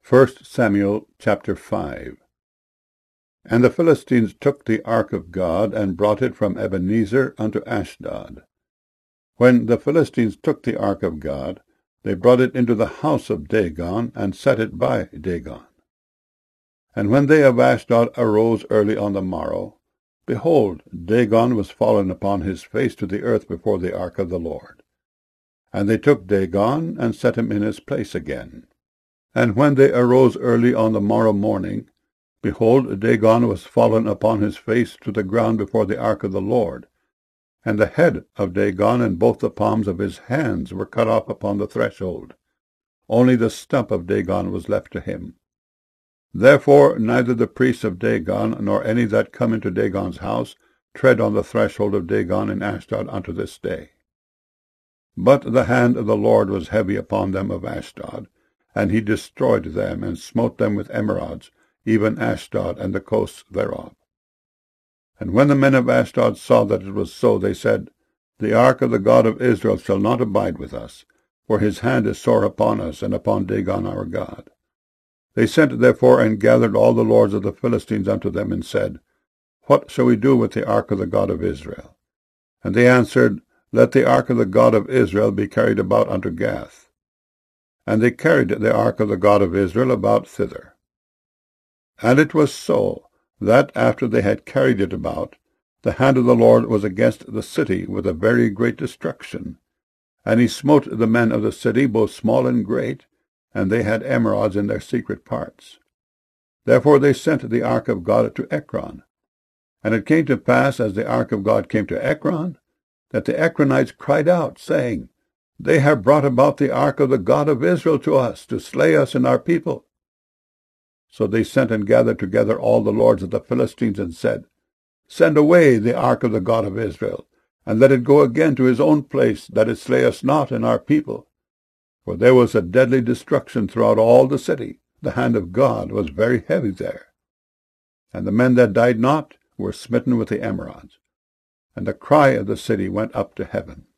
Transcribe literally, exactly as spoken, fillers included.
First Samuel chapter five. And the Philistines took the ark of God, and brought it from Ebenezer unto Ashdod. When the Philistines took the ark of God, they brought it into the house of Dagon, and set it by Dagon. And when they of Ashdod arose early on the morrow, behold, Dagon was fallen upon his face to the earth before the ark of the Lord. And they took Dagon, and set him in his place again. And when they arose early on the morrow morning, behold, Dagon was fallen upon his face to the ground before the ark of the Lord. And the head of Dagon and both the palms of his hands were cut off upon the threshold. Only the stump of Dagon was left to him. Therefore neither the priests of Dagon, nor any that come into Dagon's house, tread on the threshold of Dagon in Ashdod unto this day. But the hand of the Lord was heavy upon them of Ashdod, and he destroyed them, and smote them with emerods, even Ashdod and the coasts thereof. And when the men of Ashdod saw that it was so, they said, The ark of the God of Israel shall not abide with us, for his hand is sore upon us, and upon Dagon our God. They sent therefore and gathered all the lords of the Philistines unto them, and said, What shall we do with the ark of the God of Israel? And they answered, Let the ark of the God of Israel be carried about unto Gath. And they carried the ark of the God of Israel about thither. And it was so, that after they had carried it about, the hand of the Lord was against the city with a very great destruction. And he smote the men of the city, both small and great, and they had emerods in their secret parts. Therefore they sent the ark of God to Ekron. And it came to pass, as the ark of God came to Ekron, that the Ekronites cried out, saying, They have brought about the ark of the God of Israel to us, to slay us and our people. So they sent and gathered together all the lords of the Philistines, and said, Send away the ark of the God of Israel, and let it go again to his own place, that it slay us not and our people. For there was a deadly destruction throughout all the city. The hand of God was very heavy there. And the men that died not were smitten with the emerods. And the cry of the city went up to heaven.